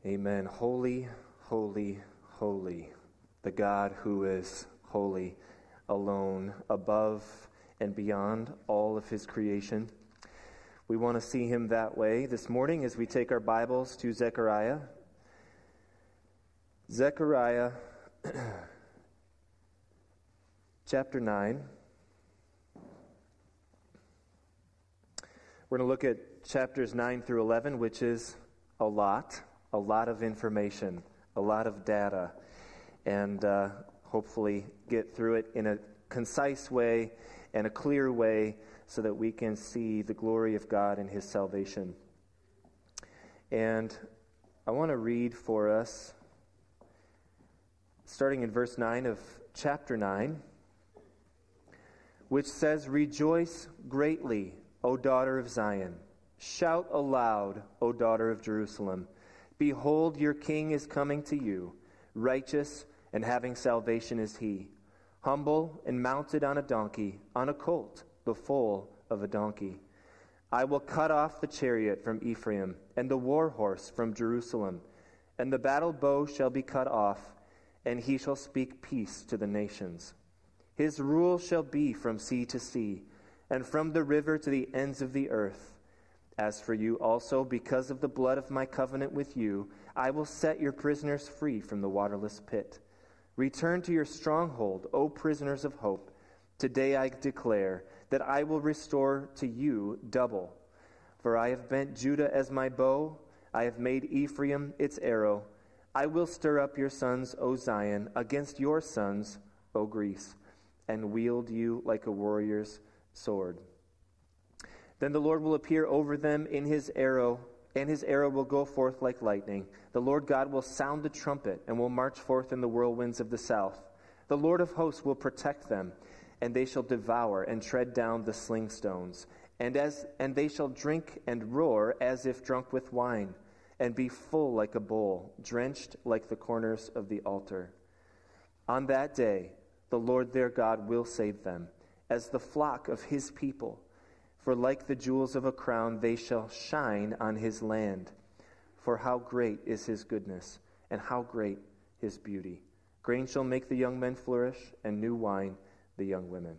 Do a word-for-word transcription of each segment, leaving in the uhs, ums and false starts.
Amen. Holy, holy, holy, the God who is holy, alone, above and beyond all of his creation. We want to see him that way this morning as we take our Bibles to Zechariah. Zechariah chapter nine. We're going to look at chapters nine through eleven, which is a lot. A lot of information, a lot of data, and uh, hopefully get through it in a concise way and a clear way so that we can see the glory of God and his salvation. And I want to read for us, starting in verse nine of chapter nine, which says, "Rejoice greatly, O daughter of Zion. Shout aloud, O daughter of Jerusalem. Behold, your king is coming to you. Righteous and having salvation is he. Humble and mounted on a donkey, on a colt, the foal of a donkey. I will cut off the chariot from Ephraim, and the war horse from Jerusalem. And the battle bow shall be cut off, and he shall speak peace to the nations. His rule shall be from sea to sea, and from the river to the ends of the earth. As for you also, because of the blood of my covenant with you, I will set your prisoners free from the waterless pit. Return to your stronghold, O prisoners of hope. Today I declare that I will restore to you double. For I have bent Judah as my bow, I have made Ephraim its arrow. I will stir up your sons, O Zion, against your sons, O Greece, and wield you like a warrior's sword. Then the Lord will appear over them in his arrow, and his arrow will go forth like lightning. The Lord God will sound the trumpet and will march forth in the whirlwinds of the south. The Lord of hosts will protect them, and they shall devour and tread down the sling stones. And as and they shall drink and roar as if drunk with wine, and be full like a bowl, drenched like the corners of the altar. On that day, the Lord their God will save them, as the flock of his people. For like the jewels of a crown, they shall shine on his land. For how great is his goodness, and how great his beauty. Grain shall make the young men flourish, and new wine the young women."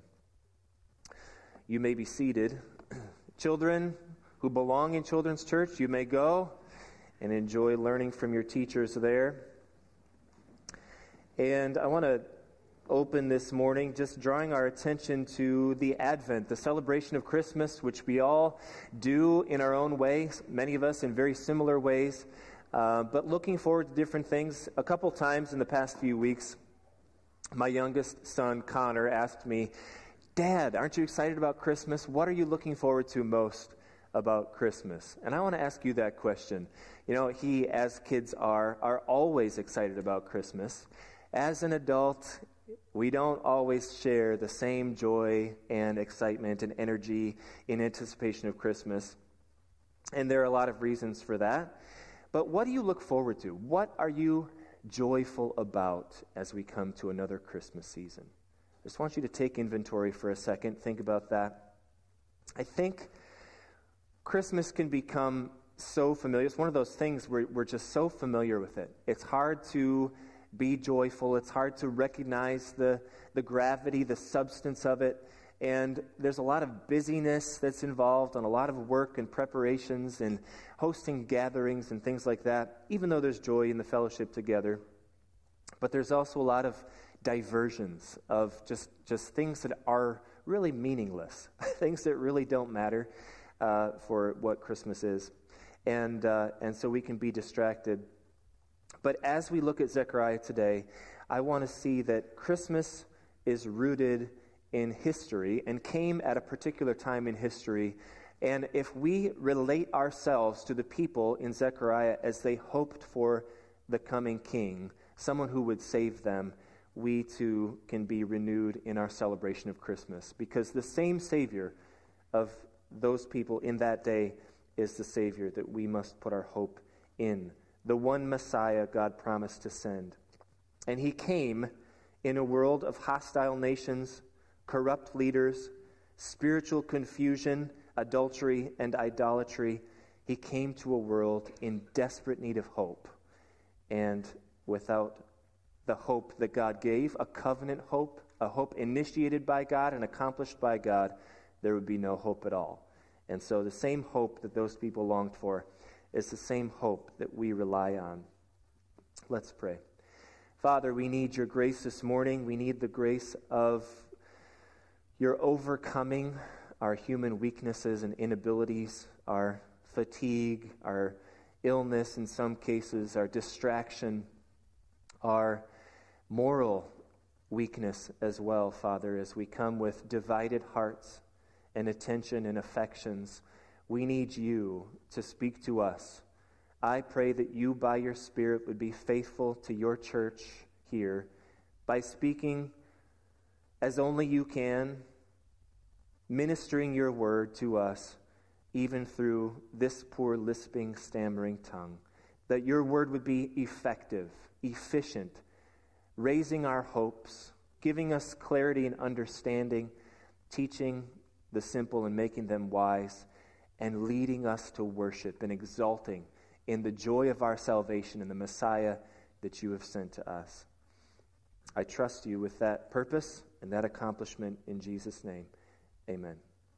You may be seated. Children who belong in children's church, you may go and enjoy learning from your teachers there. And I want to open this morning just drawing our attention to the Advent, the celebration of Christmas, which we all do in our own way, many of us in very similar ways, uh, but looking forward to different things. A couple times in the past few weeks, my youngest son, Connor, asked me, "Dad, aren't you excited about Christmas? What are you looking forward to most about Christmas?" And I want to ask you that question. You know, he, as kids are, are always excited about Christmas. As an adult, we don't always share the same joy and excitement and energy in anticipation of Christmas. And there are a lot of reasons for that. But what do you look forward to? What are you joyful about as we come to another Christmas season? I just want you to take inventory for a second. Think about that. I think Christmas can become so familiar. It's one of those things where we're just so familiar with it. It's hard to be joyful. It's hard to recognize the, the gravity, the substance of it. And there's a lot of busyness that's involved and a lot of work and preparations and hosting gatherings and things like that, even though there's joy in the fellowship together. But there's also a lot of diversions of just, just things that are really meaningless, things that really don't matter uh, for what Christmas is. And, uh, and so we can be distracted. But as we look at Zechariah today, I want to see that Christmas is rooted in history and came at a particular time in history. And if we relate ourselves to the people in Zechariah as they hoped for the coming king, someone who would save them, we too can be renewed in our celebration of Christmas. Because the same Savior of those people in that day is the Savior that we must put our hope in. The one Messiah God promised to send. And he came in a world of hostile nations, corrupt leaders, spiritual confusion, adultery, and idolatry. He came to a world in desperate need of hope. And without the hope that God gave, a covenant hope, a hope initiated by God and accomplished by God, there would be no hope at all. And so the same hope that those people longed for is the same hope that we rely on. Let's pray. Father, we need your grace this morning. We need the grace of your overcoming our human weaknesses and inabilities, our fatigue, our illness in some cases, our distraction, our moral weakness as well, Father, as we come with divided hearts and attention and affections. We need you to speak to us. I pray that you, by your Spirit, would be faithful to your church here by speaking as only you can, ministering your word to us, even through this poor, lisping, stammering tongue. That your word would be effective, efficient, raising our hopes, giving us clarity and understanding, teaching the simple and making them wise, and leading us to worship and exalting in the joy of our salvation in the Messiah that you have sent to us. I trust you with that purpose and that accomplishment in Jesus' name. Amen.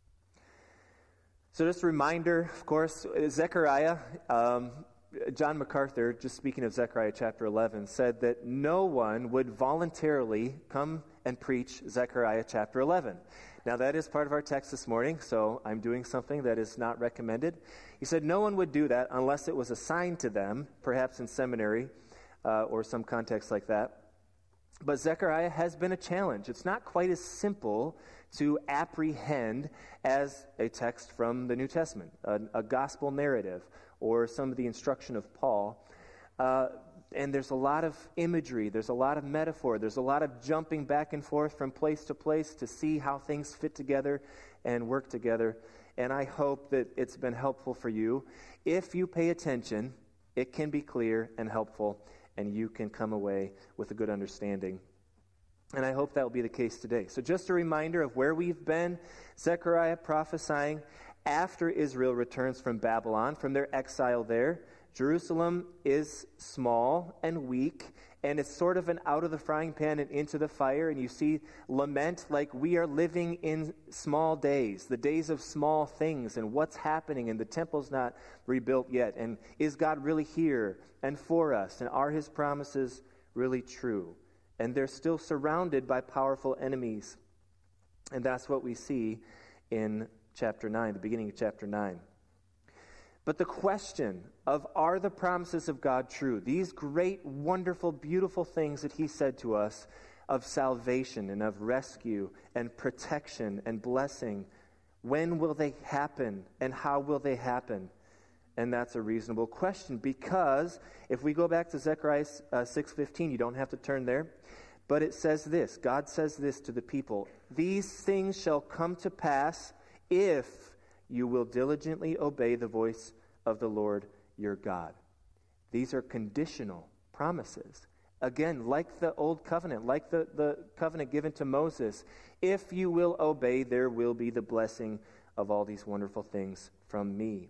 So just a reminder, of course, Zechariah, um, John MacArthur, just speaking of Zechariah chapter eleven, said that no one would voluntarily come and preach Zechariah chapter eleven. Now that is part of our text this morning, so I'm doing something that is not recommended. He said no one would do that unless it was assigned to them, perhaps in seminary uh, or some context like that. But Zechariah has been a challenge. It's not quite as simple to apprehend as a text from the New Testament, a, a gospel narrative, or some of the instruction of Paul. Uh, and there's a lot of imagery, there's a lot of metaphor, there's a lot of jumping back and forth from place to place to see how things fit together and work together. And I hope that it's been helpful for you. If you pay attention, it can be clear and helpful, and you can come away with a good understanding. And I hope that will be the case today. So just a reminder of where we've been. Zechariah prophesying after Israel returns from Babylon, from their exile there. Jerusalem is small and weak, and it's sort of an out of the frying pan and into the fire. And you see lament like we are living in small days, the days of small things, and what's happening, and the temple's not rebuilt yet. And is God really here and for us? And are his promises really true? And they're still surrounded by powerful enemies. And that's what we see in chapter nine, the beginning of chapter nine. But the question of, are the promises of God true? These great, wonderful, beautiful things that he said to us of salvation and of rescue and protection and blessing, when will they happen and how will they happen? And that's a reasonable question, because if we go back to Zechariah uh, six fifteen, you don't have to turn there, but it says this, God says this to the people, these things shall come to pass if you will diligently obey the voice of the Lord your God. These are conditional promises. Again, like the old covenant, like the, the covenant given to Moses, if you will obey, there will be the blessing of all these wonderful things from me.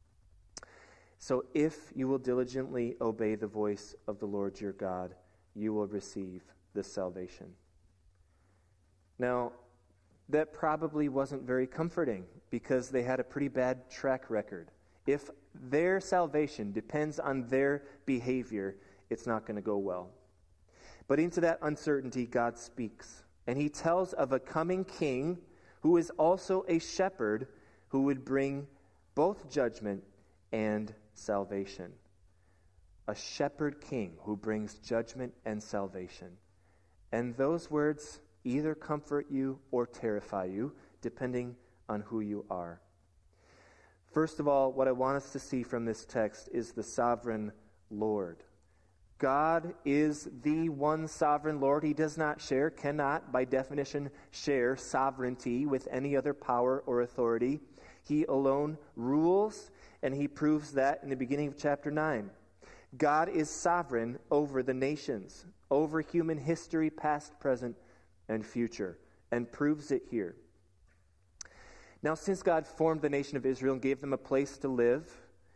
So if you will diligently obey the voice of the Lord your God, you will receive this salvation. Now, that probably wasn't very comforting, because they had a pretty bad track record. If their salvation depends on their behavior, it's not going to go well. But into that uncertainty, God speaks. And he tells of a coming king who is also a shepherd who would bring both judgment and salvation. A shepherd king who brings judgment and salvation. And those words either comfort you or terrify you, depending on who you are. First of all, what I want us to see from this text is the sovereign Lord. God is the one sovereign Lord. He does not share, cannot, by definition, share sovereignty with any other power or authority. He alone rules, and he proves that in the beginning of chapter nine. God is sovereign over the nations, over human history, past, present, and future, and proves it here. Now, since God formed the nation of Israel and gave them a place to live,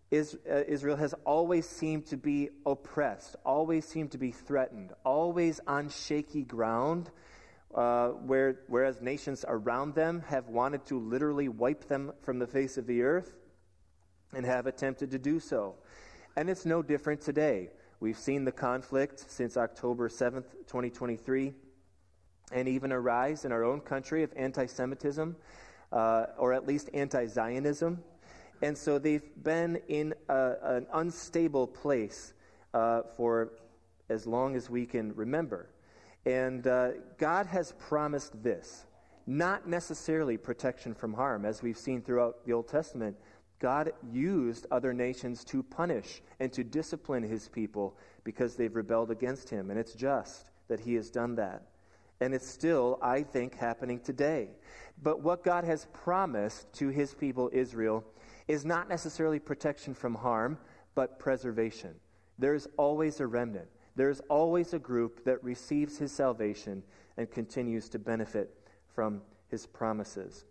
Is, uh, Israel has always seemed to be oppressed, always seemed to be threatened, always on shaky ground, uh, where, whereas nations around them have wanted to literally wipe them from the face of the earth and have attempted to do so. And it's no different today. We've seen the conflict since October seventh, twenty twenty-three, and even a rise in our own country of anti-Semitism, uh, or at least anti-Zionism. And so they've been in a, an unstable place uh, for as long as we can remember. And uh, God has promised this, not necessarily protection from harm, as we've seen throughout the Old Testament. God used other nations to punish and to discipline his people because they've rebelled against him. And it's just that he has done that. And it's still, I think, happening today. But what God has promised to his people Israel is not necessarily protection from harm, but preservation. There's always a remnant. There's always a group that receives his salvation and continues to benefit from his promises.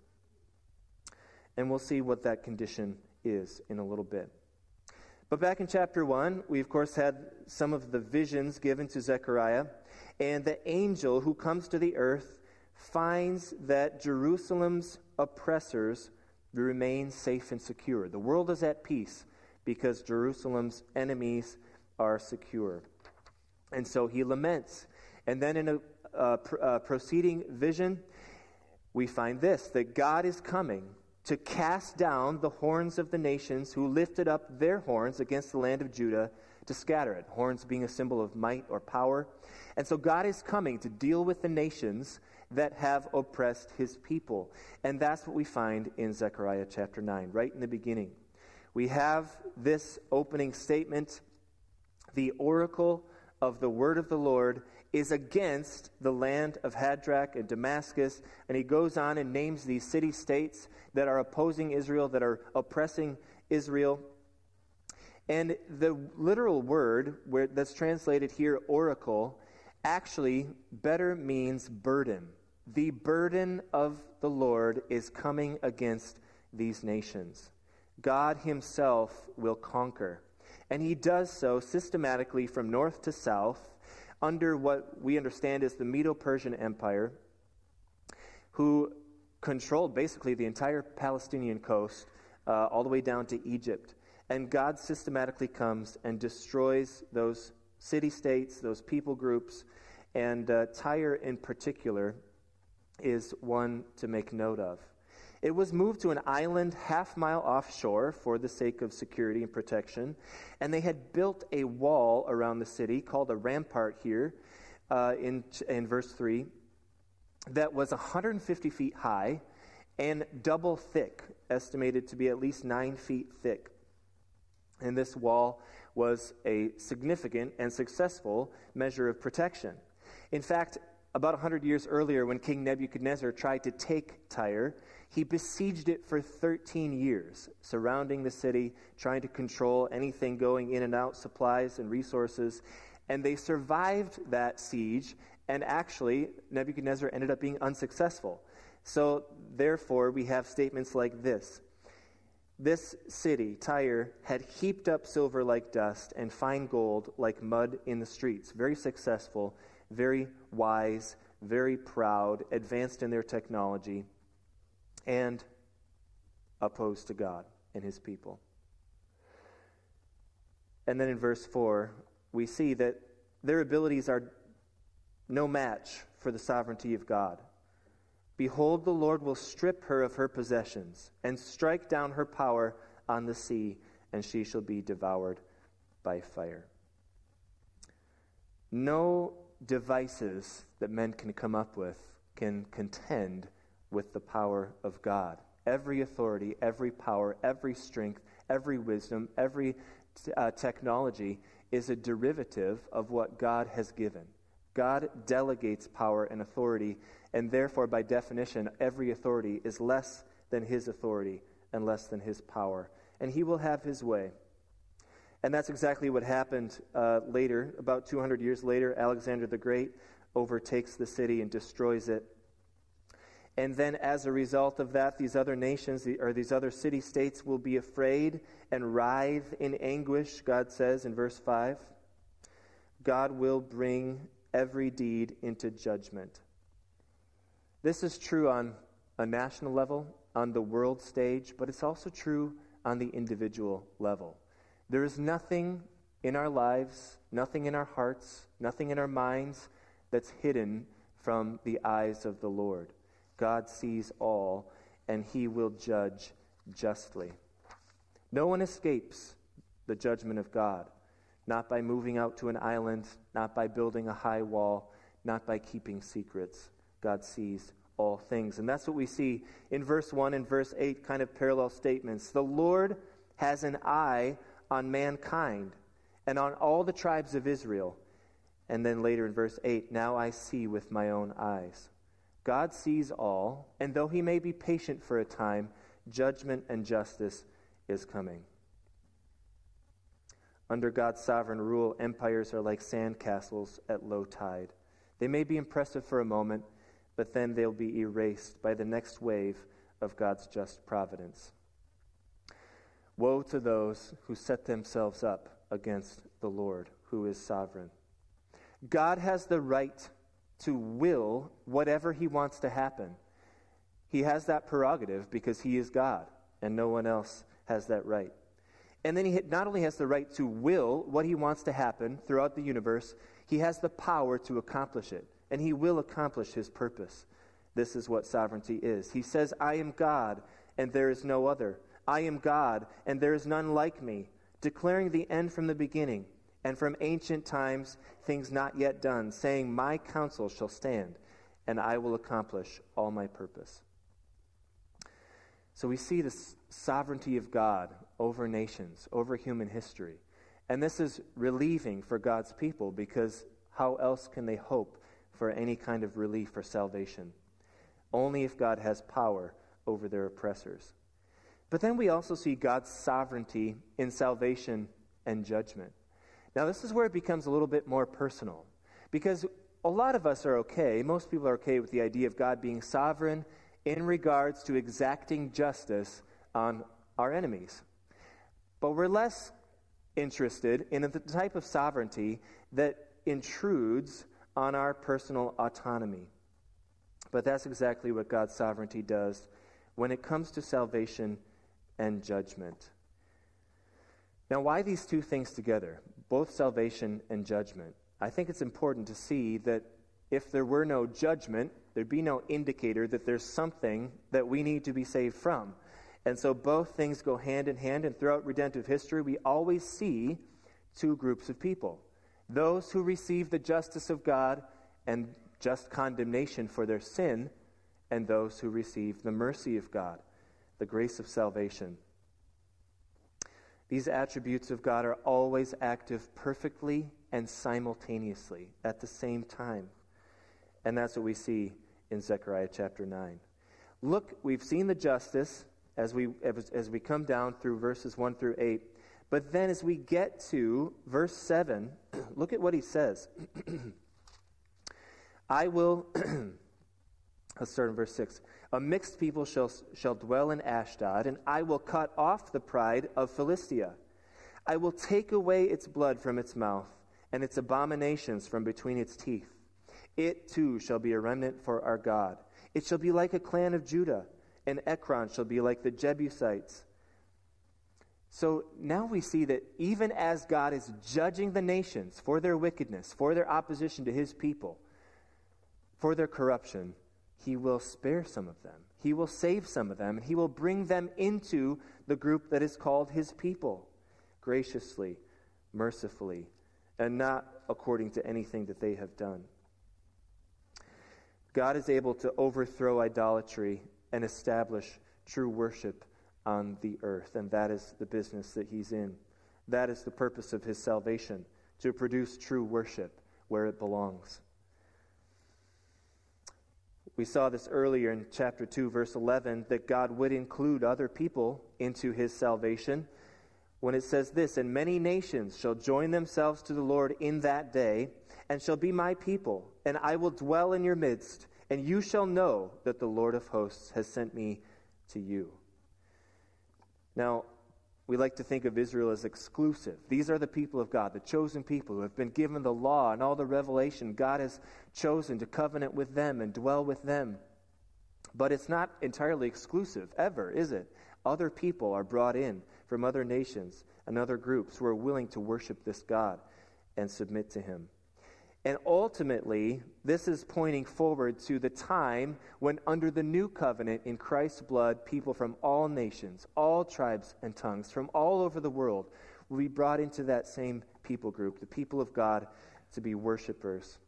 And we'll see what that condition is in a little bit. But back in chapter one, we of course had some of the visions given to Zechariah, and the angel who comes to the earth finds that Jerusalem's oppressors remain safe and secure. The world is at peace because Jerusalem's enemies are secure. And so he laments. And then in a uh, pr- uh, proceeding vision, we find this, that God is coming to cast down the horns of the nations who lifted up their horns against the land of Judah to scatter it. Horns being a symbol of might or power. And so God is coming to deal with the nations that have oppressed his people. And that's what we find in Zechariah chapter nine, right in the beginning. We have this opening statement, the oracle of the word of the Lord is against the land of Hadrach and Damascus. And he goes on and names these city-states that are opposing Israel, that are oppressing Israel. And the literal word where that's translated here, oracle, actually better means burden. The burden of the Lord is coming against these nations. God himself will conquer. And he does so systematically from north to south under what we understand is the Medo-Persian Empire, who controlled basically the entire Palestinian coast uh, all the way down to Egypt. And God systematically comes and destroys those city-states, those people groups, and uh, Tyre in particular is one to make note of. It was moved to an island half mile offshore for the sake of security and protection, and they had built a wall around the city called a rampart here uh, in, in verse three that was one hundred fifty feet high and double thick, estimated to be at least nine feet thick. And this wall was a significant and successful measure of protection. In fact, about one hundred years earlier, when King Nebuchadnezzar tried to take Tyre, he besieged it for thirteen years, surrounding the city, trying to control anything going in and out, supplies and resources. And they survived that siege, and actually, Nebuchadnezzar ended up being unsuccessful. So, therefore, we have statements like this. This city, Tyre, had heaped up silver like dust and fine gold like mud in the streets. Very successful, very wise, very proud, advanced in their technology, and opposed to God and his people. And then in verse four, we see that their abilities are no match for the sovereignty of God. Behold, the Lord will strip her of her possessions and strike down her power on the sea, and she shall be devoured by fire. No devices that men can come up with can contend with the power of God. Every authority, every power, every strength, every wisdom, every uh, technology is a derivative of what God has given. God delegates power and authority, and therefore, by definition, every authority is less than his authority and less than his power. And he will have his way. And that's exactly what happened uh, later. About two hundred years later, Alexander the Great overtakes the city and destroys it. And then as a result of that, these other nations or these other city-states will be afraid and writhe in anguish, God says in verse five. God will bring every deed into judgment. This is true on a national level, on the world stage, but it's also true on the individual level. There is nothing in our lives, nothing in our hearts, nothing in our minds that's hidden from the eyes of the Lord. God sees all, and he will judge justly. No one escapes the judgment of God, not by moving out to an island, not by building a high wall, not by keeping secrets. God sees all things. And that's what we see in verse one and verse eight, kind of parallel statements. The Lord has an eye on mankind and on all the tribes of Israel. And then later in verse eight, now I see with my own eyes. God sees all, and though he may be patient for a time, judgment and justice is coming. Under God's sovereign rule, empires are like sandcastles at low tide. They may be impressive for a moment, but then they'll be erased by the next wave of God's just providence. Woe to those who set themselves up against the Lord, who is sovereign. God has the right to will whatever he wants to happen. He has that prerogative because he is God, and no one else has that right. And then he not only has the right to will what he wants to happen throughout the universe, he has the power to accomplish it, and he will accomplish his purpose. This is what sovereignty is. He says, I am God, and there is no other. I am God, and there is none like me, declaring the end from the beginning, and from ancient times things not yet done, saying, my counsel shall stand, and I will accomplish all my purpose. So we see this sovereignty of God over nations, over human history. And this is relieving for God's people, because how else can they hope for any kind of relief or salvation? Only if God has power over their oppressors. But then we also see God's sovereignty in salvation and judgment. Now, this is where it becomes a little bit more personal, because a lot of us are okay, most people are okay with the idea of God being sovereign in regards to exacting justice on our enemies. But we're less interested in the type of sovereignty that intrudes on our personal autonomy. But that's exactly what God's sovereignty does when it comes to salvation and judgment. Now, why these two things together, both salvation and judgment? I think it's important to see that if there were no judgment, there'd be no indicator that there's something that we need to be saved from. And so both things go hand in hand, and throughout redemptive history, we always see two groups of people. Those who receive the justice of God and just condemnation for their sin, and those who receive the mercy of God, the grace of salvation. These attributes of God are always active perfectly and simultaneously at the same time. And that's what we see in Zechariah chapter nine. Look, we've seen the justice as we as, as we come down through verses one through eight. But then as we get to verse seven, look at what he says. I will, let's start in verse six. A mixed people shall, shall dwell in Ashdod, and I will cut off the pride of Philistia. I will take away its blood from its mouth, and its abominations from between its teeth. It too shall be a remnant for our God. It shall be like a clan of Judah, and Ekron shall be like the Jebusites. So now we see that even as God is judging the nations for their wickedness, for their opposition to his people, for their corruption, he will spare some of them. He will save some of them, and he will bring them into the group that is called his people, graciously, mercifully, and not according to anything that they have done. God is able to overthrow idolatry and establish true worship on the earth, and that is the business that he's in. That is the purpose of his salvation, to produce true worship where it belongs. We saw this earlier in chapter two, verse eleven, that God would include other people into his salvation when it says this, and many nations shall join themselves to the Lord in that day, and shall be my people, and I will dwell in your midst, and you shall know that the Lord of hosts has sent me to you. Now, we like to think of Israel as exclusive. These are the people of God, the chosen people who have been given the law and all the revelation. God has chosen to covenant with them and dwell with them. But it's not entirely exclusive, ever, is it? Other people are brought in from other nations and other groups who are willing to worship this God and submit to him. And ultimately, this is pointing forward to the time when under the new covenant in Christ's blood, people from all nations, all tribes and tongues, from all over the world will be brought into that same people group, the people of God, to be worshipers.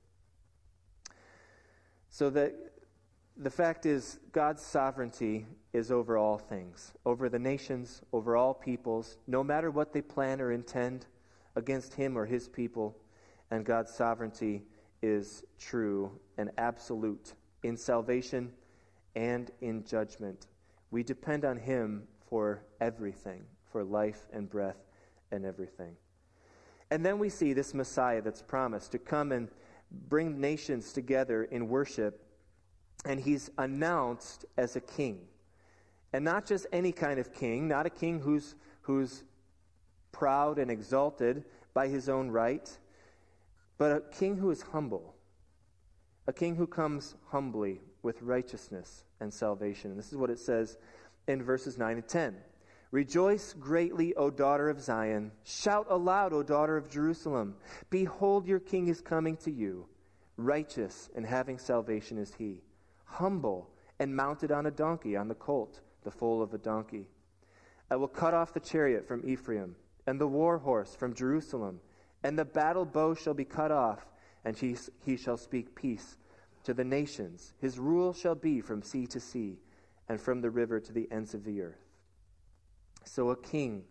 So that the fact is, God's sovereignty is over all things, over the nations, over all peoples, no matter what they plan or intend against him or his people. And God's sovereignty is true and absolute in salvation and in judgment. We depend on him for everything, for life and breath and everything. And then we see this Messiah that's promised to come and bring nations together in worship. And he's announced as a king. And not just any kind of king, not a king who's, who's proud and exalted by his own right, but a king who is humble, a king who comes humbly with righteousness and salvation. And this is what it says in verses nine and ten. Rejoice greatly, O daughter of Zion. Shout aloud, O daughter of Jerusalem. Behold, your king is coming to you. Righteous and having salvation is he. Humble and mounted on a donkey, on the colt, the foal of a donkey. I will cut off the chariot from Ephraim, and the war horse from Jerusalem. And the battle bow shall be cut off, and he, he shall speak peace to the nations. His rule shall be from sea to sea, and from the river to the ends of the earth. So a king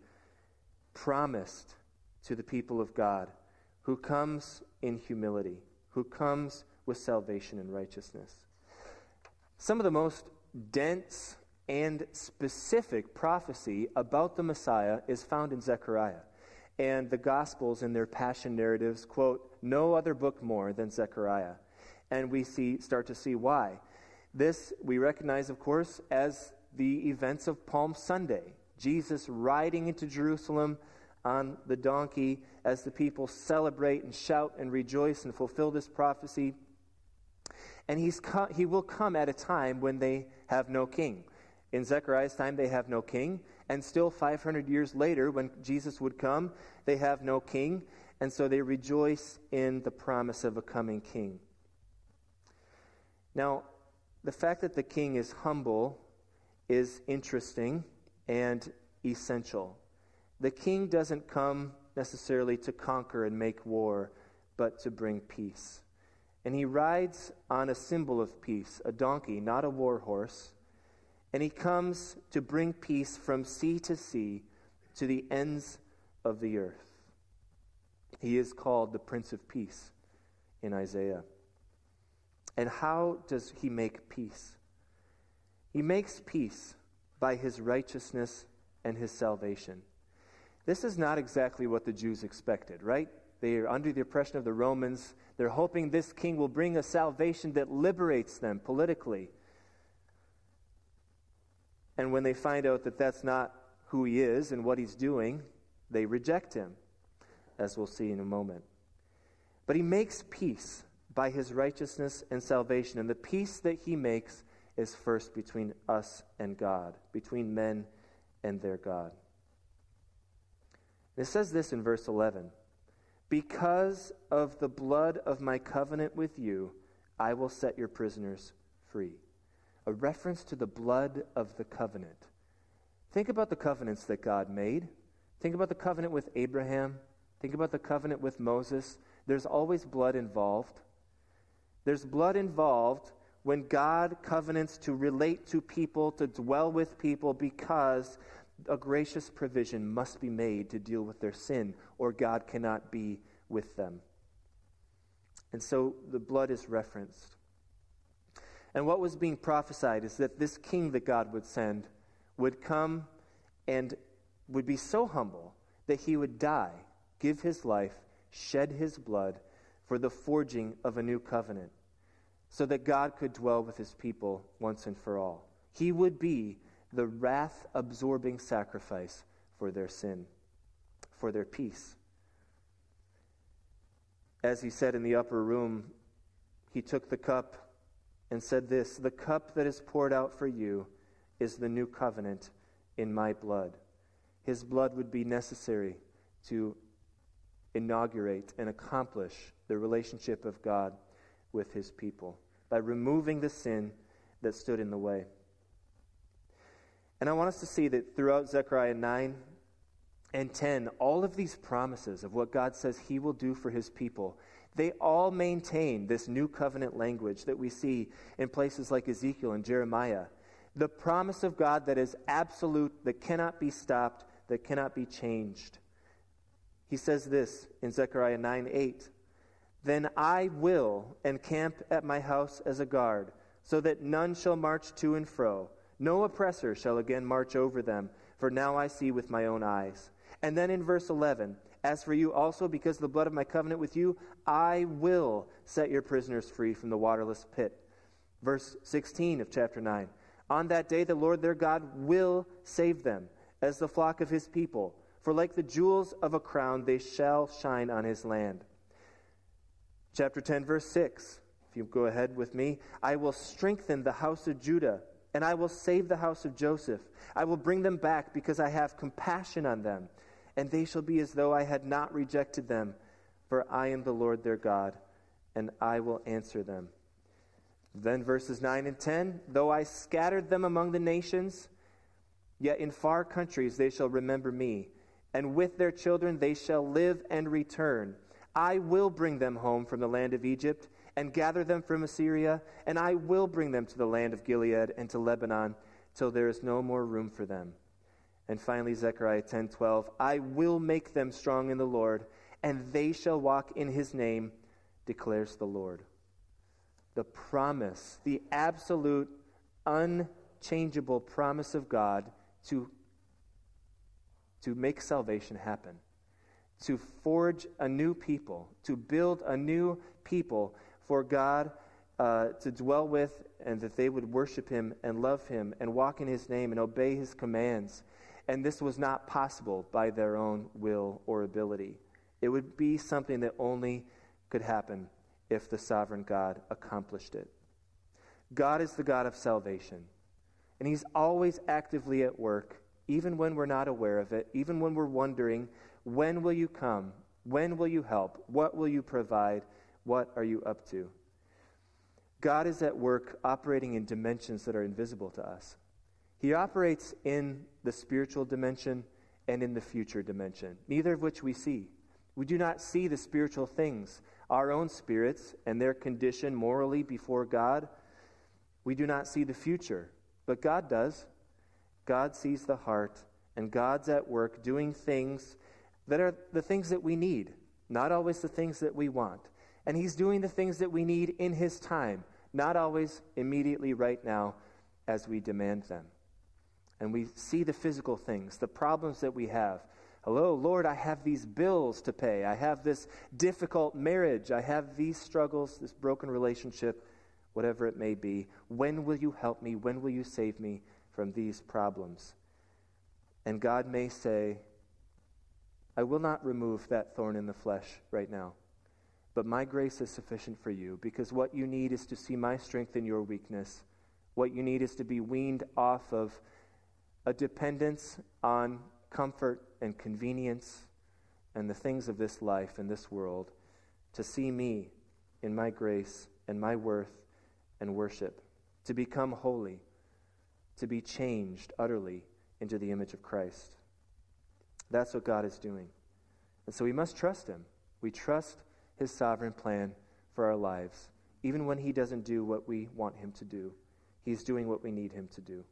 promised to the people of God, who comes in humility, who comes with salvation and righteousness. Some of the most dense and specific prophecy about the Messiah is found in Zechariah. And the Gospels in their passion narratives quote no other book more than Zechariah. And we see start to see why. This we recognize, of course, as the events of Palm Sunday. Jesus riding into Jerusalem on the donkey as the people celebrate and shout and rejoice and fulfill this prophecy. And he's co- he will come at a time when they have no king. In Zechariah's time, they have no king. And still five hundred years later, when Jesus would come, they have no king. And so they rejoice in the promise of a coming king. Now, the fact that the king is humble is interesting and essential. The king doesn't come necessarily to conquer and make war, but to bring peace. And he rides on a symbol of peace, a donkey, not a war horse. And he comes to bring peace from sea to sea to the ends of the earth. He is called the Prince of Peace in Isaiah. And how does he make peace? He makes peace by his righteousness and his salvation. This is not exactly what the Jews expected, right? They are under the oppression of the Romans. They're hoping this king will bring a salvation that liberates them politically. And when they find out that that's not who he is and what he's doing, they reject him, as we'll see in a moment. But he makes peace by his righteousness and salvation. And the peace that he makes is first between us and God, between men and their God. And it says this in verse eleven. Because of the blood of my covenant with you, I will set your prisoners free. A reference to the blood of the covenant. Think about the covenants that God made. Think about the covenant with Abraham. Think about the covenant with Moses. There's always blood involved. There's blood involved when God covenants to relate to people, to dwell with people, because a gracious provision must be made to deal with their sin, or God cannot be with them. And so the blood is referenced. And what was being prophesied is that this king that God would send would come and would be so humble that he would die, give his life, shed his blood for the forging of a new covenant. so that God could dwell with his people once and for all. He would be the wrath-absorbing sacrifice for their sin, for their peace. As he said in the upper room, he took the cup and said this, "The cup that is poured out for you is the new covenant in my blood." His blood would be necessary to inaugurate and accomplish the relationship of God with his people by removing the sin that stood in the way. And I want us to see that throughout Zechariah nine and ten, all of these promises of what God says he will do for his people, they all maintain this new covenant language that we see in places like Ezekiel and Jeremiah. The promise of God that is absolute, that cannot be stopped, that cannot be changed. He says this in Zechariah nine eight, "Then I will encamp at my house as a guard, so that none shall march to and fro. No oppressor shall again march over them, for now I see with my own eyes." And then in verse eleven, "As for you also, because of the blood of my covenant with you, I will set your prisoners free from the waterless pit." Verse sixteen of chapter nine, "On that day the Lord their God will save them as the flock of his people, for like the jewels of a crown they shall shine on his land." Chapter ten, verse six, if you go ahead with me, "I will strengthen the house of Judah, and I will save the house of Joseph. I will bring them back because I have compassion on them, and they shall be as though I had not rejected them, for I am the Lord their God, and I will answer them." Then verses nine and ten, "Though I scattered them among the nations, yet in far countries they shall remember me, and with their children they shall live and return. I will bring them home from the land of Egypt, and gather them from Assyria, and I will bring them to the land of Gilead and to Lebanon, till there is no more room for them." And finally, Zechariah ten twelve, "I will make them strong in the Lord, and they shall walk in his name, declares the Lord." The promise, the absolute, unchangeable promise of God to, to make salvation happen, to forge a new people, to build a new people for God uh, to dwell with, and that they would worship him and love him and walk in his name and obey his commands. And this was not possible by their own will or ability. It would be something that only could happen if the sovereign God accomplished it. God is the God of salvation, and he's always actively at work, even when we're not aware of it, even when we're wondering, when will you come? When will you help? What will you provide? What are you up to? God is at work operating in dimensions that are invisible to us. He operates in the spiritual dimension and in the future dimension, neither of which we see. We do not see the spiritual things, our own spirits and their condition morally before God. We do not see the future, but God does. God sees the heart, and God's at work doing things that are the things that we need, not always the things that we want. And he's doing the things that we need in his time, not always immediately right now as we demand them. And we see the physical things, the problems that we have. Hello, Lord, I have these bills to pay. I have this difficult marriage. I have these struggles, this broken relationship, whatever it may be. When will you help me? When will you save me from these problems? And God may say, I will not remove that thorn in the flesh right now, but my grace is sufficient for you, because what you need is to see my strength in your weakness. What you need is to be weaned off of a dependence on comfort and convenience and the things of this life and this world, to see me in my grace and my worth and worship, to become holy, to be changed utterly into the image of Christ. That's what God is doing. And so we must trust him. We trust his sovereign plan for our lives. Even when he doesn't do what we want him to do, he's doing what we need him to do.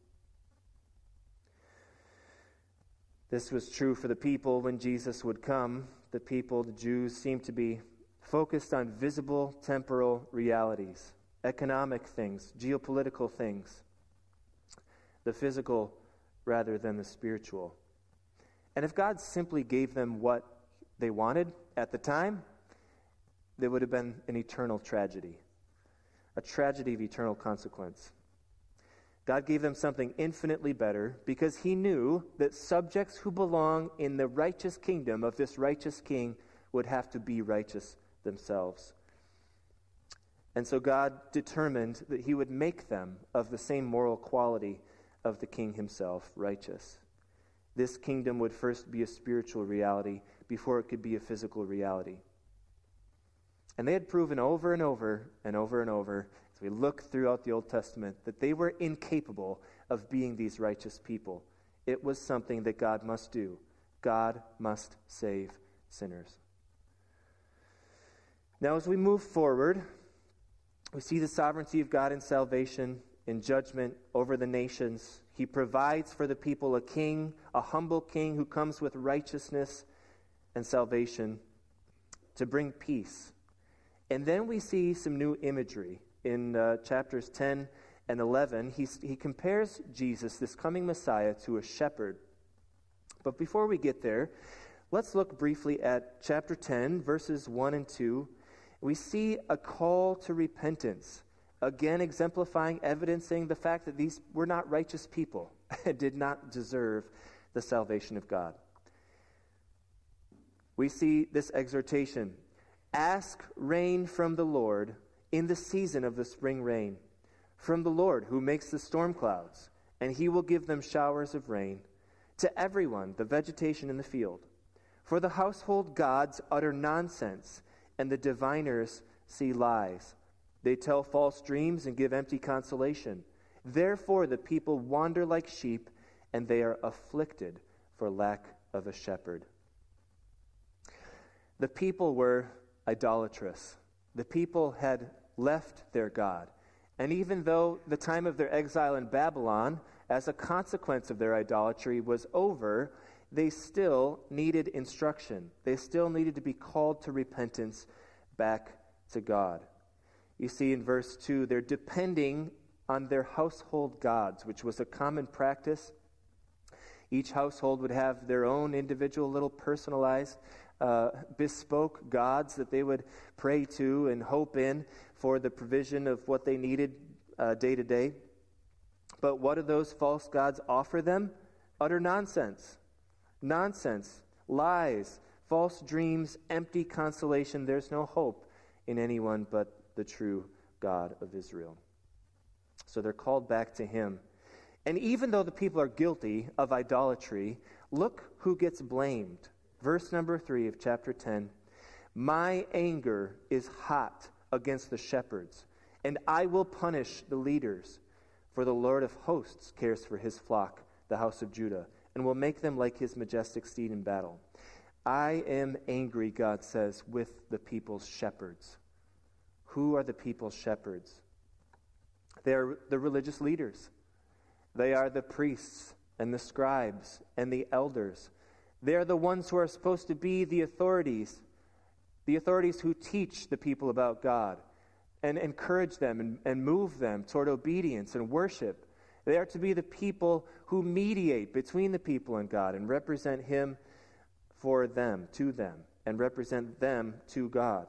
This was true for the people when Jesus would come. The people, the Jews, seemed to be focused on visible temporal realities, economic things, geopolitical things, the physical rather than the spiritual. And if God simply gave them what they wanted at the time, there would have been an eternal tragedy. a tragedy of eternal consequence. God gave them something infinitely better because he knew that subjects who belong in the righteous kingdom of this righteous king would have to be righteous themselves. And so God determined that he would make them of the same moral quality of the king himself, righteous. This kingdom would first be a spiritual reality before it could be a physical reality. And they had proven over and over and over and over, as we look throughout the Old Testament, that they were incapable of being these righteous people. It was something that God must do. God must save sinners. Now, as we move forward, we see the sovereignty of God in salvation, in judgment over the nations. He provides for the people a king, a humble king who comes with righteousness and salvation to bring peace. And then we see some new imagery. In uh, chapters ten and eleven, he, he compares Jesus, this coming Messiah, to a shepherd. But before we get there, let's look briefly at chapter ten, verses one and two. We see a call to repentance, again exemplifying, evidencing the fact that these were not righteous people and did not deserve the salvation of God. We see this exhortation: ask rain from the Lord in the season of the spring rain, from the Lord who makes the storm clouds, and he will give them showers of rain. To everyone, the vegetation in the field. For the household gods utter nonsense, and the diviners see lies. They tell false dreams and give empty consolation. Therefore the people wander like sheep, and they are afflicted for lack of a shepherd. The people were idolatrous. The people had left their God. And even though the time of their exile in Babylon, as a consequence of their idolatry, was over, they still needed instruction. They still needed to be called to repentance back to God. You see in verse two, they're depending on their household gods, which was a common practice. Each household would have their own individual little personalized, uh, bespoke gods that they would pray to and hope in for the provision of what they needed uh, day to day. But what do those false gods offer them? Utter nonsense. Nonsense, lies, false dreams, empty consolation. There's no hope in anyone but the true God of Israel. So they're called back to him. And even though the people are guilty of idolatry, look who gets blamed. Verse number three of chapter ten. My anger is hot against the shepherds, and I will punish the leaders. For the Lord of hosts cares for his flock, the house of Judah, and will make them like his majestic steed in battle. I am angry, God says, with the people's shepherds. Who are the people's shepherds? They are the religious leaders. They are the priests and the scribes and the elders. They are the ones who are supposed to be the authorities, the authorities who teach the people about God and encourage them and, and move them toward obedience and worship. They are to be the people who mediate between the people and God and represent him for them, to them, and represent them to God.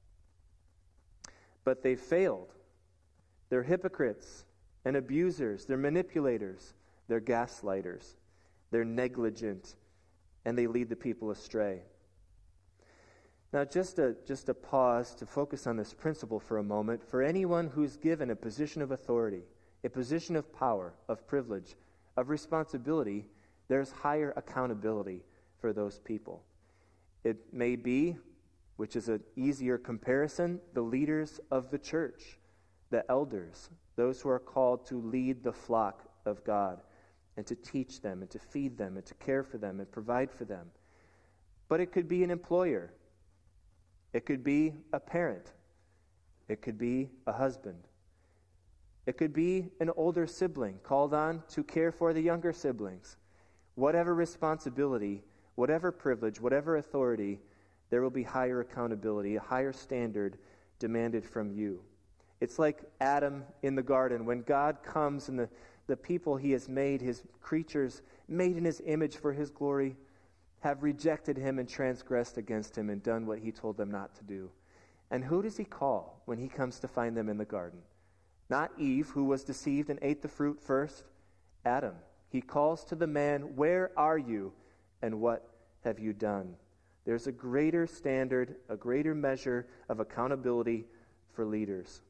But they failed. They're hypocrites and abusers. They're manipulators. They're gaslighters. They're negligent, and they lead the people astray. Now, just a, just a pause to focus on this principle for a moment. For anyone who's given a position of authority, a position of power, of privilege, of responsibility, there's higher accountability for those people. It may be, which is an easier comparison, the leaders of the church, the elders, those who are called to lead the flock of God and to teach them and to feed them and to care for them and provide for them. But it could be an employer. It could be a parent. It could be a husband. It could be an older sibling called on to care for the younger siblings. Whatever responsibility, whatever privilege, whatever authority, there will be higher accountability, a higher standard demanded from you. It's like Adam in the garden. When God comes and the, the people he has made, his creatures made in his image for his glory, have rejected him and transgressed against him and done what he told them not to do. And who does he call when he comes to find them in the garden? Not Eve, who was deceived and ate the fruit first. Adam. He calls to the man, "Where are you, and what have you done?" There's a greater standard, a greater measure of accountability for leaders.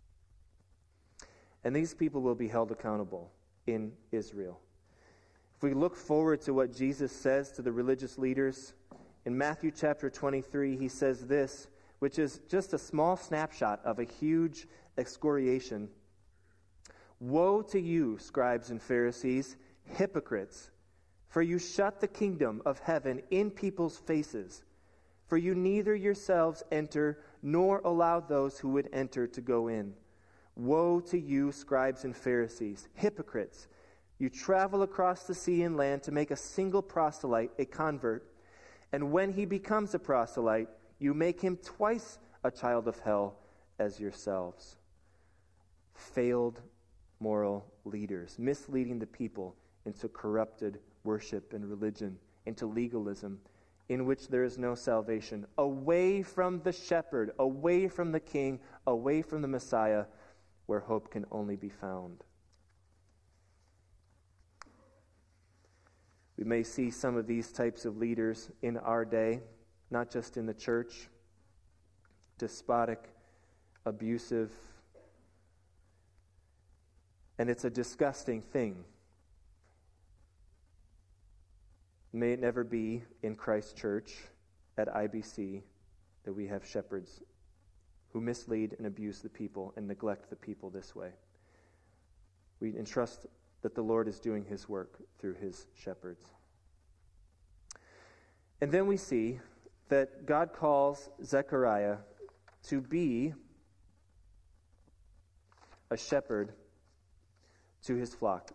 And these people will be held accountable in Israel. If we look forward to what Jesus says to the religious leaders, in Matthew chapter twenty-three, he says this, which is just a small snapshot of a huge excoriation. "Woe to you, scribes and Pharisees, hypocrites! For you shut the kingdom of heaven in people's faces. For you neither yourselves enter, nor allow those who would enter to go in. Woe to you, scribes and Pharisees, hypocrites! You travel across the sea and land to make a single proselyte a convert, and when he becomes a proselyte, you make him twice a child of hell as yourselves." Failed moral leaders, misleading the people into corrupted worship and religion, into legalism, in which there is no salvation, away from the shepherd, away from the king, away from the Messiah, where hope can only be found. We may see some of these types of leaders in our day, not just in the church, despotic, abusive, and it's a disgusting thing. May it never be in Christ's church at I B C that we have shepherds who mislead and abuse the people and neglect the people this way. We entrust that the Lord is doing his work through his shepherds. And then we see that God calls Zechariah to be a shepherd to his flock.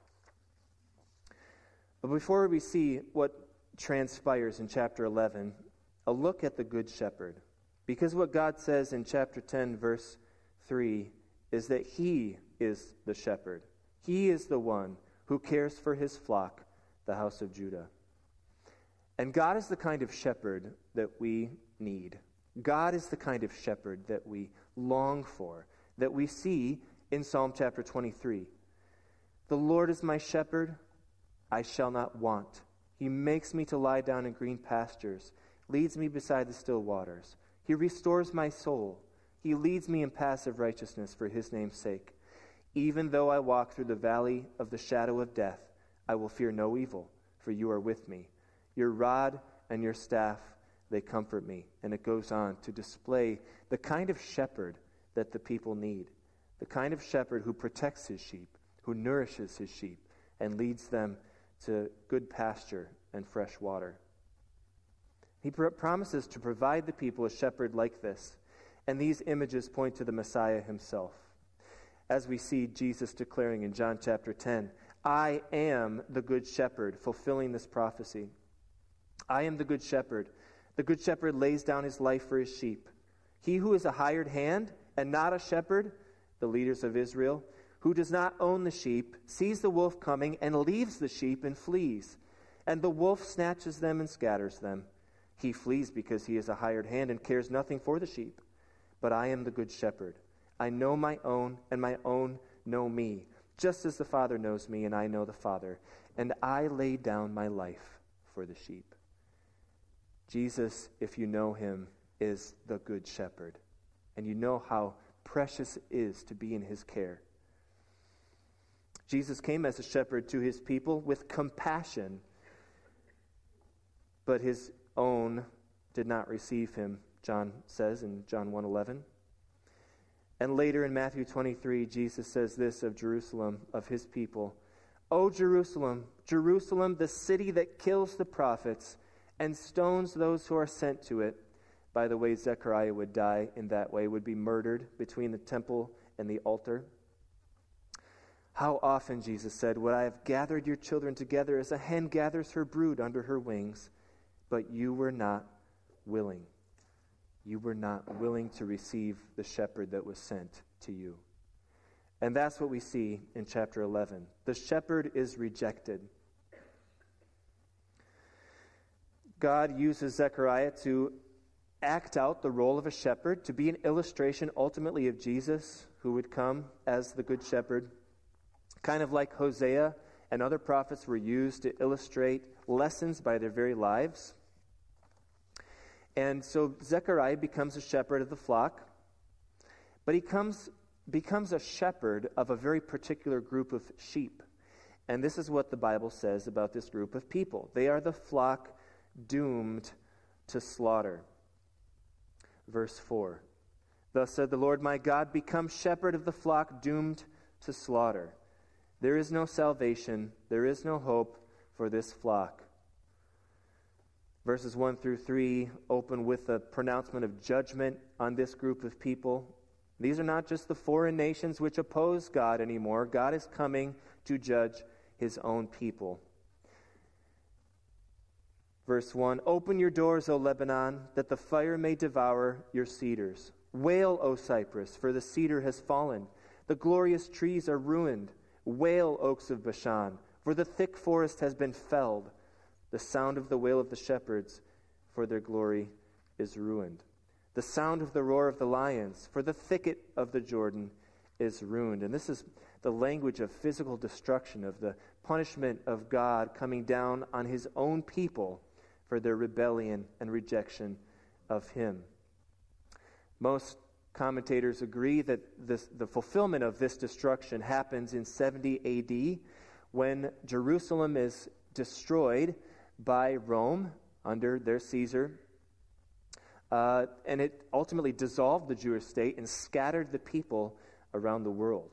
But before we see what transpires in chapter eleven, a look at the Good Shepherd. Because what God says in chapter ten, verse three, is that he is the shepherd. He is the one who cares for his flock, the house of Judah. And God is the kind of shepherd that we need. God is the kind of shepherd that we long for, that we see in Psalm chapter twenty-three. "The Lord is my shepherd, I shall not want. He makes me to lie down in green pastures, leads me beside the still waters. He restores my soul. He leads me in paths of righteousness for his name's sake. Even though I walk through the valley of the shadow of death, I will fear no evil, for you are with me. Your rod and your staff, they comfort me." And it goes on to display the kind of shepherd that the people need, the kind of shepherd who protects his sheep, who nourishes his sheep, and leads them to good pasture and fresh water. He pr- promises to provide the people a shepherd like this, and these images point to the Messiah himself. As we see Jesus declaring in John chapter ten, "I am the good shepherd," fulfilling this prophecy. I am the good shepherd. The good shepherd lays down his life for his sheep. He who is a hired hand and not a shepherd, the leaders of Israel, who does not own the sheep, sees the wolf coming and leaves the sheep and flees. And the wolf snatches them and scatters them. He flees because he is a hired hand and cares nothing for the sheep. But I am the good shepherd. I know my own, and my own know me, just as the Father knows me, and I know the Father. And I lay down my life for the sheep. Jesus, if you know him, is the good shepherd. And you know how precious it is to be in his care. Jesus came as a shepherd to his people with compassion, but his own did not receive him, John says in John one eleven. And later in Matthew twenty-three, Jesus says this of Jerusalem, of his people, "O Jerusalem, Jerusalem, the city that kills the prophets and stones those who are sent to it." By the way, Zechariah would die in that way, would be murdered between the temple and the altar. How often, Jesus said, would I have gathered your children together as a hen gathers her brood under her wings, but you were not willing. You were not willing to receive the shepherd that was sent to you. And that's what we see in chapter eleven. The shepherd is rejected. God uses Zechariah to act out the role of a shepherd, to be an illustration ultimately of Jesus, who would come as the good shepherd. Kind of like Hosea and other prophets were used to illustrate lessons by their very lives. And so Zechariah becomes a shepherd of the flock, but he comes, becomes a shepherd of a very particular group of sheep. And this is what the Bible says about this group of people. They are the flock doomed to slaughter. Verse four. Thus said the Lord my God, become shepherd of the flock doomed to slaughter. There is no salvation, there is no hope for this flock. Verses one through three open with a pronouncement of judgment on this group of people. These are not just the foreign nations which oppose God anymore. God is coming to judge his own people. Verse one, open your doors, O Lebanon, that the fire may devour your cedars. Wail, O Cypress, for the cedar has fallen. The glorious trees are ruined. Wail, oaks of Bashan, for the thick forest has been felled. The sound of the wail of the shepherds, for their glory is ruined. The sound of the roar of the lions, for the thicket of the Jordan is ruined. And this is the language of physical destruction, of the punishment of God coming down on his own people for their rebellion and rejection of him. Most commentators agree that this, the fulfillment of this destruction happens in seventy A D when Jerusalem is destroyed by Rome under their Caesar. Uh, and it ultimately dissolved the Jewish state and scattered the people around the world.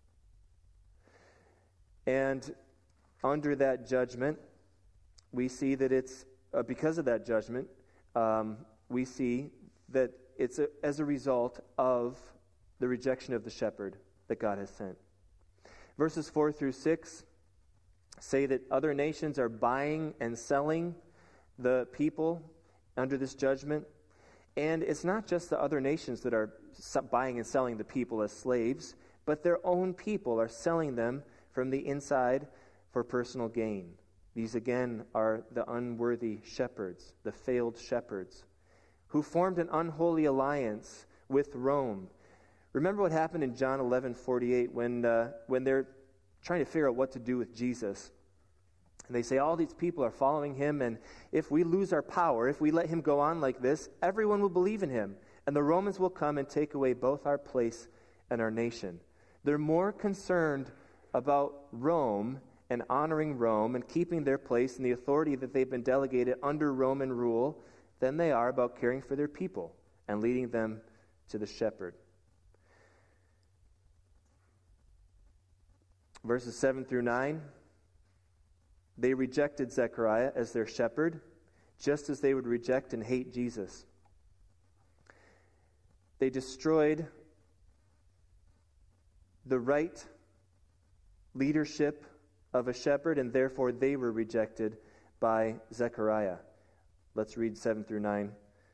And under that judgment, we see that it's, uh, because of that judgment, um, we see that it's a, as a result of the rejection of the shepherd that God has sent. Verses four through six say that other nations are buying and selling the people under this judgment. And it's not just the other nations that are buying and selling the people as slaves, but their own people are selling them from the inside for personal gain. These again are the unworthy shepherds, the failed shepherds, who formed an unholy alliance with Rome. Remember what happened in John eleven forty-eight when uh, when they're trying to figure out what to do with Jesus. And they say, all these people are following him, and if we lose our power, if we let him go on like this, everyone will believe in him, and the Romans will come and take away both our place and our nation. They're more concerned about Rome and honoring Rome and keeping their place in the authority that they've been delegated under Roman rule than they are about caring for their people and leading them to the shepherd. Verses seven through nine, they rejected Zechariah as their shepherd, just as they would reject and hate Jesus. They destroyed the right leadership of a shepherd, and therefore they were rejected by Zechariah. Let's read seven through nine.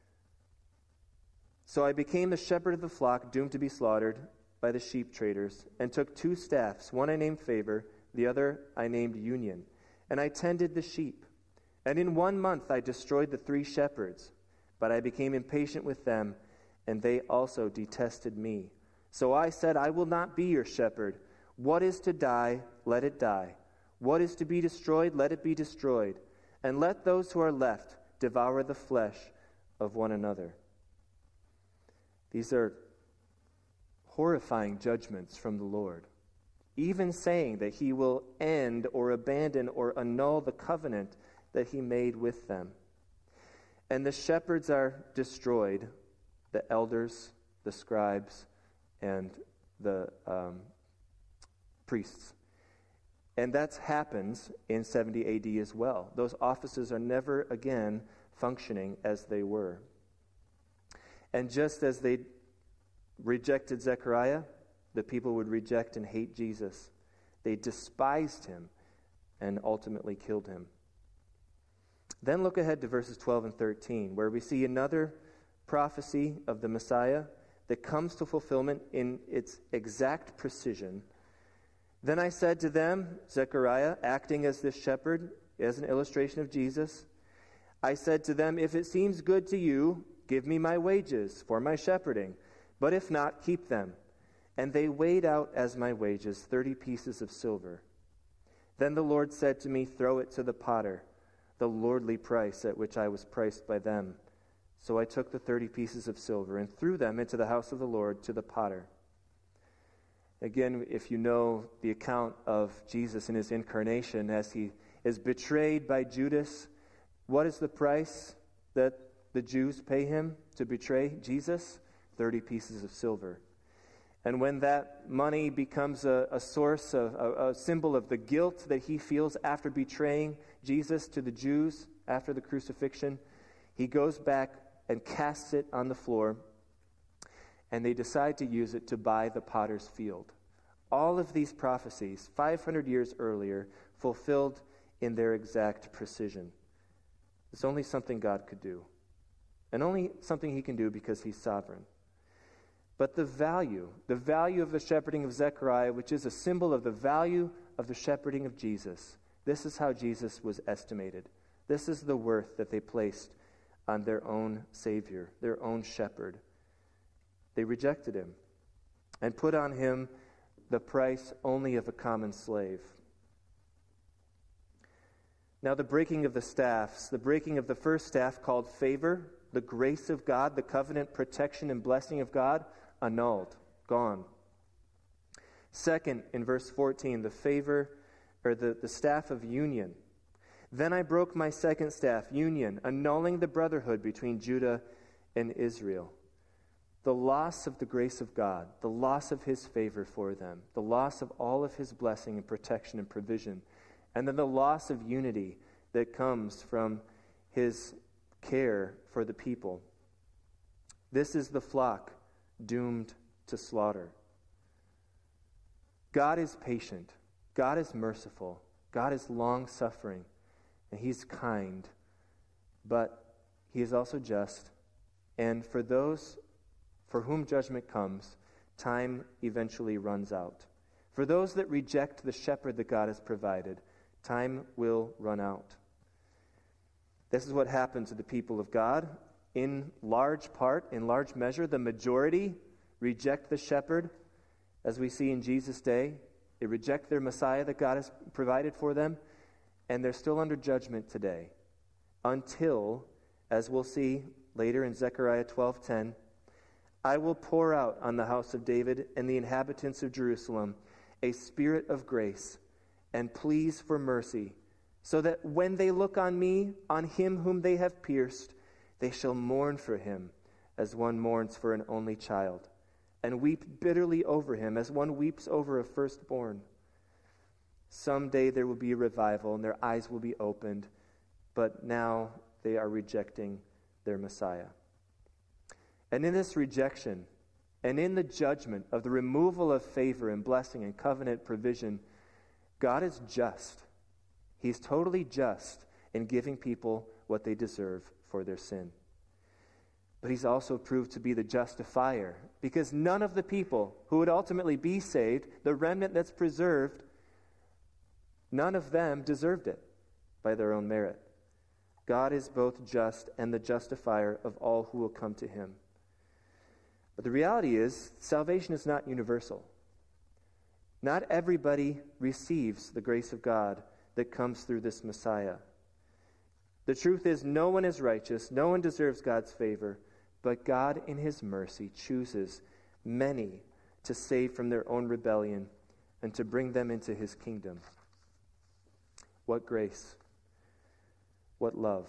So I became the shepherd of the flock, doomed to be slaughtered by the sheep traders, and took two staffs. One I named Favor, the other I named Union. And I tended the sheep. And in one month I destroyed the three shepherds. But I became impatient with them, and they also detested me. So I said, I will not be your shepherd. What is to die, let it die. What is to be destroyed, let it be destroyed. And let those who are left devour the flesh of one another. These are horrifying judgments from the Lord. Even saying that he will end or abandon or annul the covenant that he made with them. And the shepherds are destroyed, the elders, the scribes, and the um, priests. And that happens in seventy A D as well. Those offices are never again functioning as they were. And just as they rejected Zechariah, the people would reject and hate Jesus. They despised him and ultimately killed him. Then look ahead to verses twelve and thirteen, where we see another prophecy of the Messiah that comes to fulfillment in its exact precision. Then I said to them, Zechariah, acting as this shepherd, as an illustration of Jesus, I said to them, if it seems good to you Give me my wages for my shepherding, but if not, keep them. And they weighed out as my wages thirty pieces of silver. Then the Lord said to me, Throw it to the potter, the lordly price at which I was priced by them. So I took the thirty pieces of silver and threw them into the house of the Lord to the potter. Again, if you know the account of Jesus in his incarnation as he is betrayed by Judas, what is the price that the Jews pay him to betray Jesus? thirty pieces of silver. And when that money becomes a, a source, of, a, a symbol of the guilt that he feels after betraying Jesus to the Jews after the crucifixion, he goes back and casts it on the floor, and they decide to use it to buy the potter's field. All of these prophecies, five hundred years earlier, fulfilled in their exact precision. It's only something God could do, and only something he can do because he's sovereign. But the value, the value of the shepherding of Zechariah, which is a symbol of the value of the shepherding of Jesus, this is how Jesus was estimated. This is the worth that they placed on their own Savior, their own shepherd. They rejected him and put on him the price only of a common slave. Now the breaking of the staffs, the breaking of the first staff called favor, the grace of God, the covenant protection and blessing of God, annulled, gone. Second, in verse fourteen, the favor, or the, the staff of union. Then I broke my second staff, union, annulling the brotherhood between Judah and Israel. The loss of the grace of God, the loss of his favor for them, the loss of all of his blessing and protection and provision, and then the loss of unity that comes from his care for the people. This is the flock doomed to slaughter. God is patient. God is merciful. God is long-suffering. And he's kind. But he is also just. And for those for whom judgment comes, time eventually runs out. For those that reject the shepherd that God has provided, time will run out. This is what happened to the people of God. In large part, in large measure, the majority reject the shepherd, as we see in Jesus' day. They reject their Messiah that God has provided for them, and they're still under judgment today. Until, as we'll see later in Zechariah twelve ten, I will pour out on the house of David and the inhabitants of Jerusalem a spirit of grace and pleas for mercy, so that when they look on me, on him whom they have pierced, they shall mourn for him as one mourns for an only child, and weep bitterly over him as one weeps over a firstborn. Someday there will be a revival and their eyes will be opened, but now they are rejecting their Messiah. And in this rejection, and in the judgment of the removal of favor and blessing and covenant provision, God is just. He's totally just in giving people what they deserve for their sin. But he's also proved to be the justifier, because none of the people who would ultimately be saved, the remnant that's preserved, none of them deserved it by their own merit. God is both just and the justifier of all who will come to him. But the reality is, salvation is not universal. Not everybody receives the grace of God that comes through this Messiah. The truth is, no one is righteous, no one deserves God's favor, but God in his mercy chooses many to save from their own rebellion and to bring them into his kingdom. What grace! What love!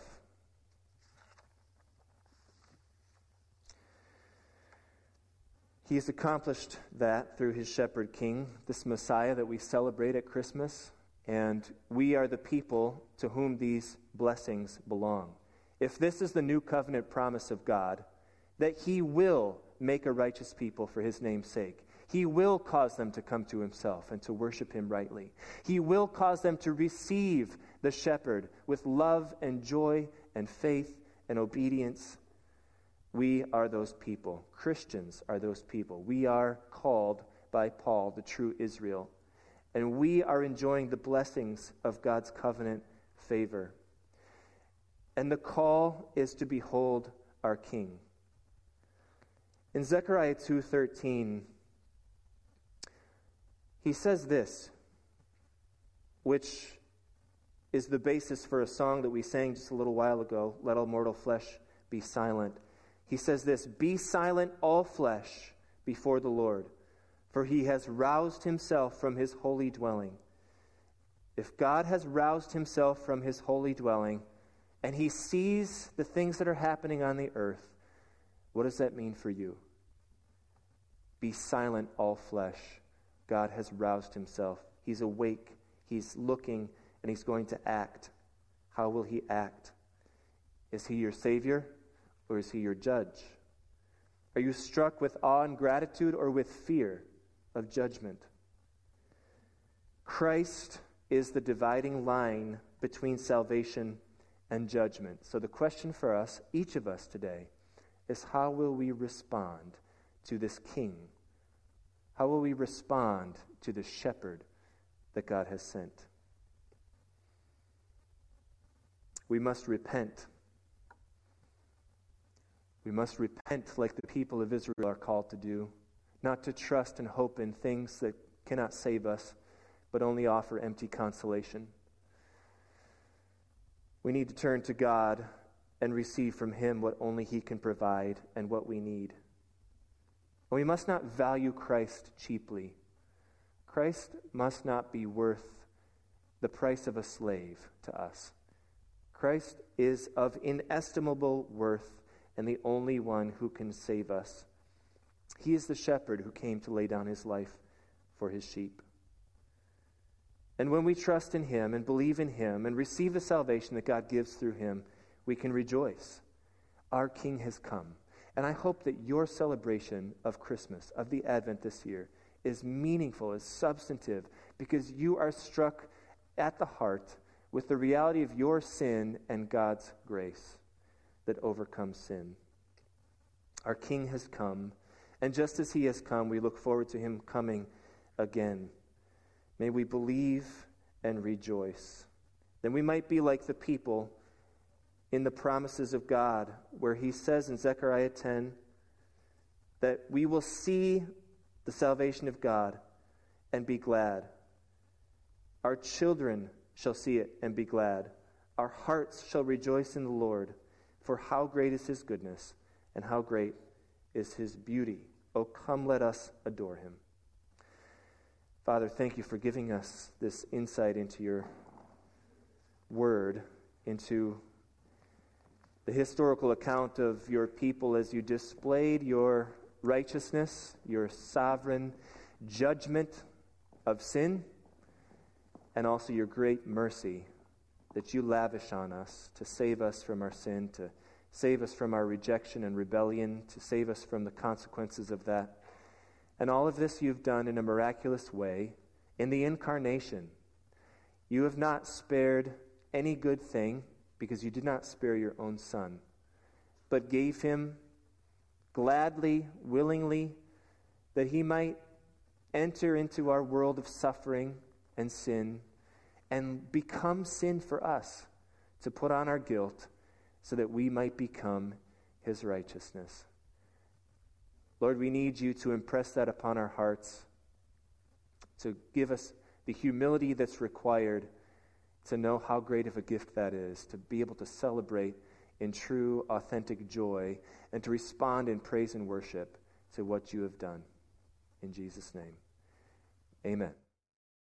He has accomplished that through his shepherd king, this Messiah that we celebrate at Christmas, and we are the people to whom these blessings belong. If this is the new covenant promise of God, that he will make a righteous people for his name's sake. He will cause them to come to himself and to worship him rightly. He will cause them to receive the shepherd with love and joy and faith and obedience. We are those people. Christians are those people. We are called by Paul the true Israel. And we are enjoying the blessings of God's covenant favor. And the call is to behold our King. In Zechariah two thirteen, he says this, which is the basis for a song that we sang just a little while ago, Let All Mortal Flesh Be Silent. He says this, Be silent, all flesh, before the Lord, for he has roused himself from his holy dwelling. If God has roused himself from his holy dwelling, and he sees the things that are happening on the earth, what does that mean for you? Be silent, all flesh. God has roused himself. He's awake. He's looking, and he's going to act. How will he act? Is he your Savior, or is he your judge? Are you struck with awe and gratitude, or with fear of judgment? Christ is the dividing line between salvation and judgment. So the question for us, each of us today, is how will we respond to this King? How will we respond to the shepherd that God has sent? We must repent. We must repent like the people of Israel are called to do, not to trust and hope in things that cannot save us, but only offer empty consolation. We need to turn to God and receive from him what only he can provide and what we need. And we must not value Christ cheaply. Christ must not be worth the price of a slave to us. Christ is of inestimable worth and the only one who can save us. He is the shepherd who came to lay down his life for his sheep. And when we trust in him and believe in him and receive the salvation that God gives through him, we can rejoice. Our King has come. And I hope that your celebration of Christmas, of the Advent this year, is meaningful, is substantive, because you are struck at the heart with the reality of your sin and God's grace that overcomes sin. Our King has come, and just as he has come, we look forward to him coming again. May we believe and rejoice. Then we might be like the people in the promises of God, where he says in Zechariah ten that we will see the salvation of God and be glad. Our children shall see it and be glad. Our hearts shall rejoice in the Lord, for how great is his goodness and how great is his beauty. Oh, come, let us adore him. Father, thank you for giving us this insight into your word, into the historical account of your people as you displayed your righteousness, your sovereign judgment of sin, and also your great mercy that you lavish on us to save us from our sin, to save us from our rejection and rebellion, to save us from the consequences of that. And all of this you've done in a miraculous way in the incarnation. You have not spared any good thing, because you did not spare your own Son, but gave him gladly, willingly, that he might enter into our world of suffering and sin and become sin for us, to put on our guilt so that we might become his righteousness. Lord, we need you to impress that upon our hearts, to give us the humility that's required to know how great of a gift that is, to be able to celebrate in true, authentic joy, and to respond in praise and worship to what you have done. In Jesus' name, amen.